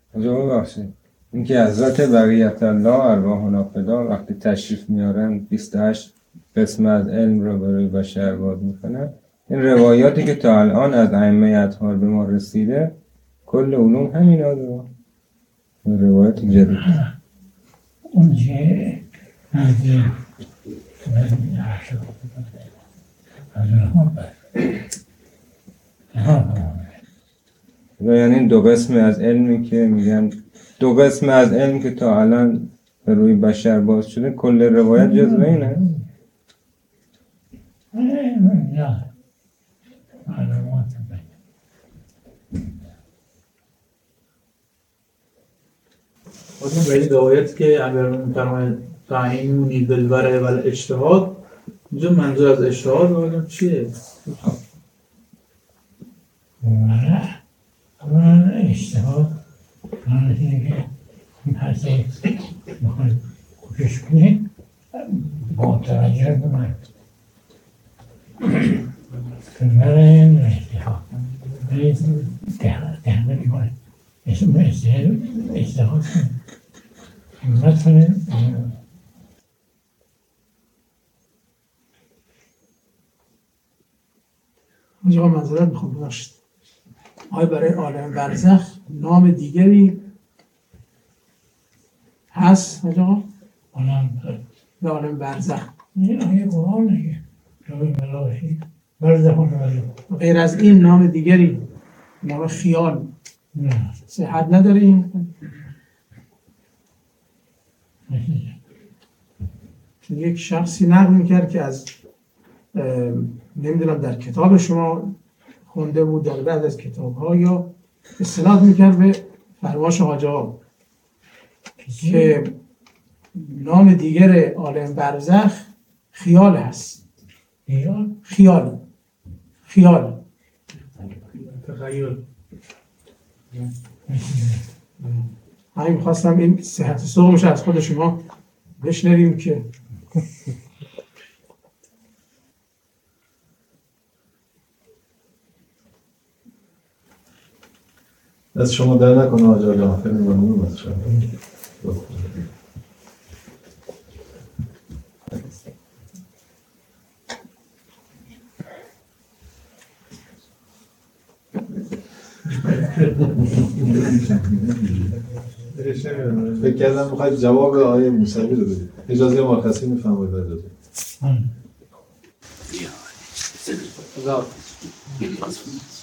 اجازه ببخشید اینکه حضرت بقیت الله ارواحنا فدا وقتی تشریف میارن 28 قسم از علم رو برای بشر باز میکنن، این روایاتی که تا الان از ائمه اطهار به ما رسیده کل علوم همینا داره، روایت جدید اون چه از یعنی دو قسم از علمی که میگن دو قسم از علم که تا الان به روی بشر باز شده کل روایت جزو اینه؟ نه معلومات اون ولی روایت که امیرالمومنین فرمایند تعیینونی بالورع و الاجتهاد، اینجا منظور از اجتهاد معلوم چیه؟ ورع اولا اجتهاد معنی اینه که این حرفی میخواید کوشش کنید با توجه به من ورع این اجتهاد تحمیل کنید اسم اجتهاد کنید همت کنید آقا منظورت میخوام ببخشید آیا برای عالم برزخ نام دیگری هست آقا؟ به عالم برزخ این آیه قرآن دیگه جای ملاشی برزخون رو غیر از این نام دیگری نام خیال نه صحت نداره این؟ چون یک شخصی نقل میکرد که از نمیدونم در کتاب شما خونده بود در بعد از کتاب ها یا استناد میکرد به فرماش حاج آقا که نام دیگر عالم برزخ خیال هست. خیال تخیل. همین میخواستم این صحت سومش از خود شما بشنویم که از شما در نکنه آجا آقا خیلی ممنون از شما. فکر کردم میخواید جواب آیه موسوی رو بدید. اجازه مرخصی میفرمایید اجازه.